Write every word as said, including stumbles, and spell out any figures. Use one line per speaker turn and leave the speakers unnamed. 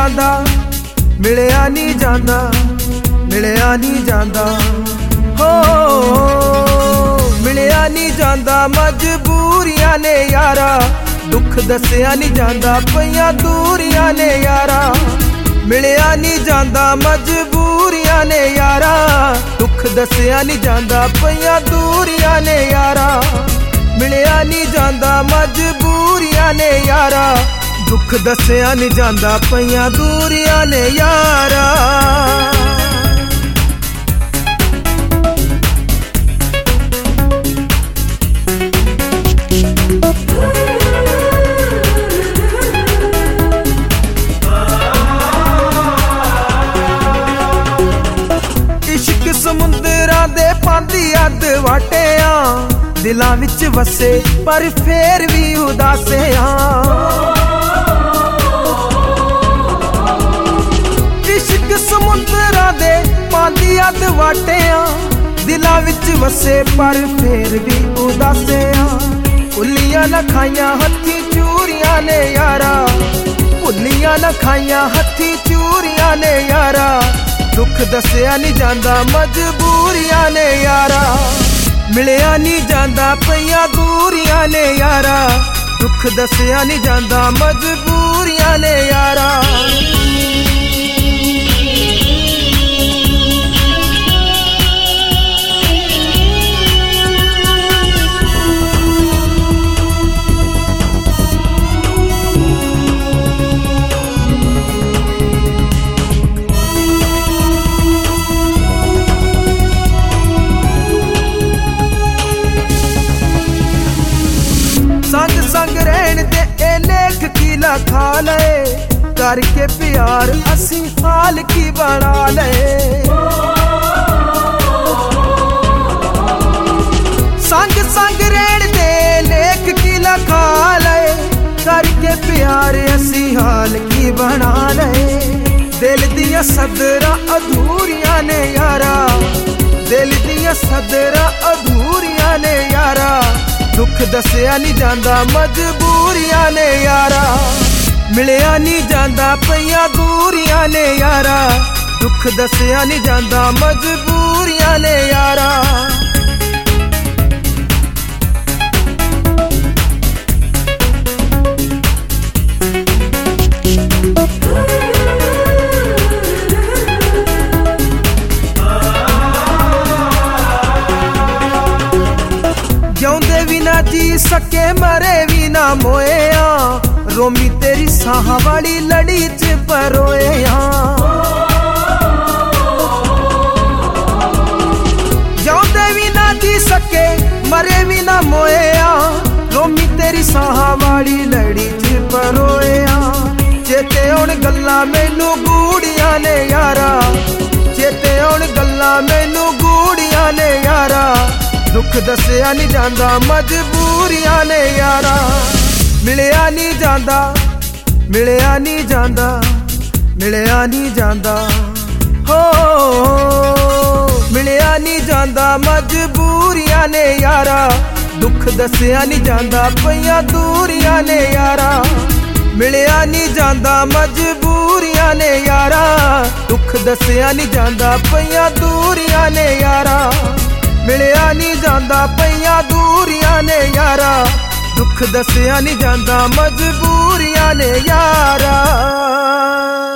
जांदा, मिलिया नहीं जांदा, मिलिया नहीं जांदा, हो मिलिया नहीं जांदा। मजबूरियां ने यारा, दुख दसिया नहीं जांदा, पईयां दूरियां ने यारा। मिलिया नहीं जांदा, मजबूरियां ने यारा, दुख दसिया नहीं जांदा, पईयां दूरियां ने यारा। मिलिया नहीं जांदा, मजबूरियां ने यारा, दुख दसिया नहीं जांदा, पईयां दूरियां ने यारा। समुंदरां दे पांदी अद वाटिया, दिलां विच वसे पर फेर भी उदासे हां। इश्क समुंदरां दे पांदी अद वाटिया, दिलां विच वसे पर फेर भी उदासे हां। भुलियां न खाइयां हथी चूरियां ने यारा, भुलियां न खाइयां हथी चूरियां ने यारा। दुख दसिया नहीं जांदा, मजबूरियां ने यारा। मिलिया नहीं जांदा, पईयां दूरियां ने यारा। दुख दसिया नहीं जांदा, मजबूरियां ने यारा। संग संग रहन दे ए लेख की लखा ले, करके प्यार असी हाल की बना ले। संग संग रहन दे लेख की लखा ले, करके प्यार असी हाल की बना ले। दिल दियां सदरां अधूरियां ने यारा, दिल दियां सदरां अधूरियां ने यारा। दुख दसिया नहीं जांदा, मजबूरियां ने यारा। मिलिया नहीं जांदा, पईयां दूरियां ने यारा। दुख दसिया नहीं जांदा, मजबूरियां ने यारा। जिउंदे भी ना जी सके, मरे भी ना मोया, रोमी तेरी साह वाली लड़ी च परोया। जिउंदे भी ना जी सके, मरे भी ना मोया, रोमी तेरी साह वाली लड़ी च परोया। चेते हुण गल्लां मैनू गूड़ियां ने यारा, चेते हुण गल्लां मैनू गूड़ियां ने यारा। दुख दसिया नहीं जांदा, मजबूरियां ने यारा। मिलिया नहीं जांदा, मिलिया नहीं जांदा, मिलिया नहीं जांदा, हो मिलिया नहीं जांदा, मजबूरियां ने यारा। दुख दसिया नहीं जांदा, पईयां दूरियां ने यारा। मिलिया नहीं जांदा, मजबूरियां ने यारा। दुख दसिया नहीं जांदा, पईयां दूरियां ने यारा। मिलिया नहीं जांदा, पईयां दूरियां ने यारा। दुख दसिया नहीं जांदा, मजबूरियां ने यारा।